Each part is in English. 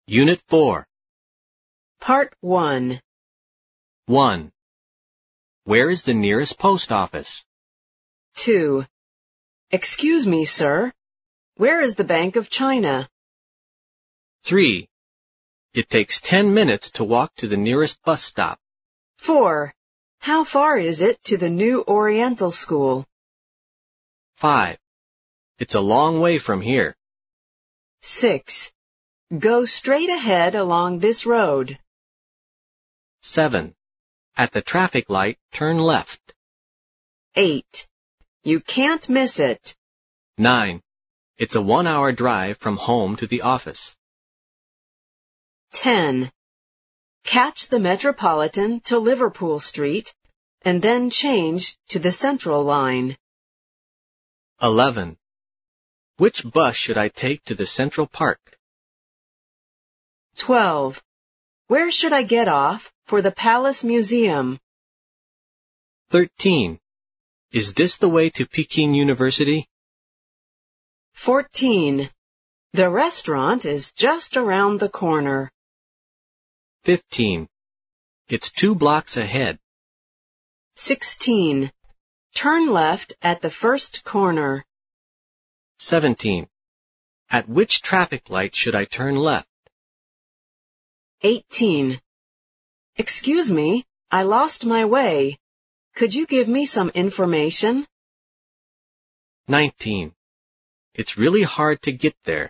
Unit 4. Part 1. 1. Where is the nearest post office? 2. Excuse me, sir. Where is the Bank of China? 3. It takes 10 minutes to walk to the nearest bus stop. 4. How far is it to the New Oriental School? 5. It's a long way from here. 6. Go straight ahead along this road. 7. At the traffic light, turn left. 8. You can't miss it. 9. It's a 1-hour drive from home to the office. 10. Catch the Metropolitan to Liverpool Street and then change to the Central Line. 11. Which bus should I take to the Central Park? 12. Where should I get off for the Palace Museum? 13. Is this the way to Peking University? 14. The restaurant is just around the corner. 15. It's 2 blocks ahead. 16. Turn left at the first corner. 17. At which traffic light should I turn left? 18. Excuse me, I lost my way. Could you give me some information? 19. It's really hard to get there.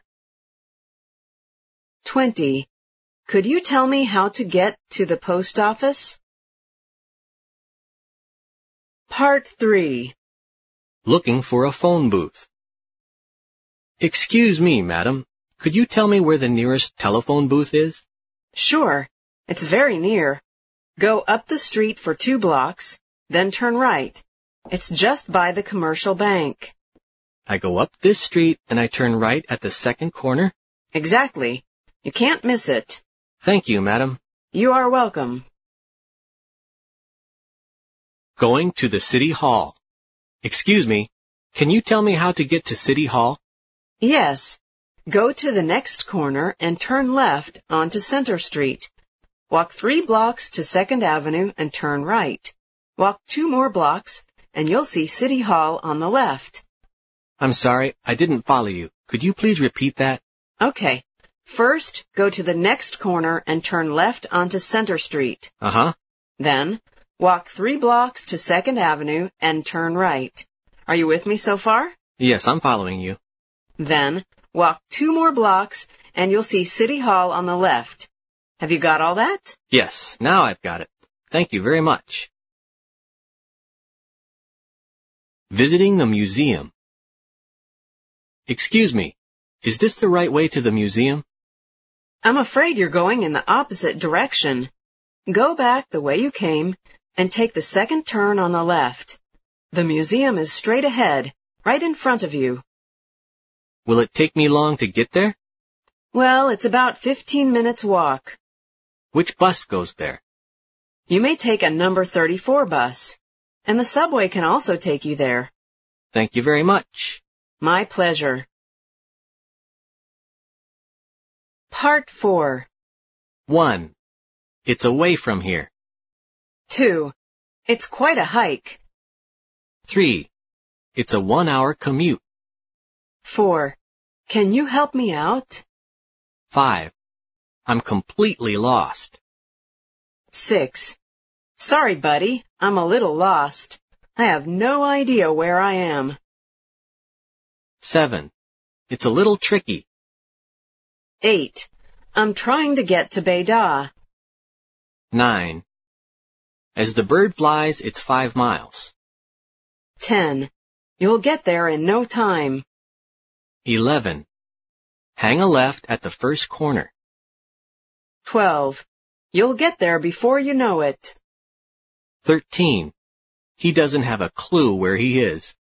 20. Could you tell me how to get to the post office? Part 3. Looking for a phone booth. Excuse me, madam. Could you tell me where the nearest telephone booth is? Sure. It's very near. Go up the street for 2 blocks, then turn right. It's just by the commercial bank. I go up this street and I turn right at the second corner? Exactly. You can't miss it. Thank you, madam. You are welcome. Going to the City Hall. Excuse me, can you tell me how to get to City Hall? Yes. Go to the next corner and turn left onto Center Street. Walk 3 blocks to 2nd Avenue and turn right. Walk 2 more blocks and you'll see City Hall on the left. I'm sorry, I didn't follow you. Could you please repeat that? Okay. First, go to the next corner and turn left onto Center Street. Uh-huh. Then, walk 3 blocks to 2nd Avenue and turn right. Are you with me so far? Yes, I'm following you. Then, walk 2 more blocks and you'll see City Hall on the left. Have you got all that? Yes, now I've got it. Thank you very much. Visiting the museum. Excuse me, is this the right way to the museum? I'm afraid you're going in the opposite direction. Go back the way you came and take the second turn on the left. The museum is straight ahead, right in front of you. Will it take me long to get there? Well, it's about 15 minutes walk. Which bus goes there? You may take a number 34 bus, and the subway can also take you there. Thank you very much. My pleasure. Part 4. 1. It's away from here. 2. It's quite a hike. 3. It's a 1-hour commute. 4. Can you help me out? 5. I'm completely lost. 6. Sorry, buddy, I'm a little lost. I have no idea where I am. 7. It's a little tricky. 8. I'm trying to get to Beida. 9. As the bird flies, it's 5 miles. 10. You'll get there in no time. 11. Hang a left at the first corner. 12. You'll get there before you know it. 13. He doesn't have a clue where he is.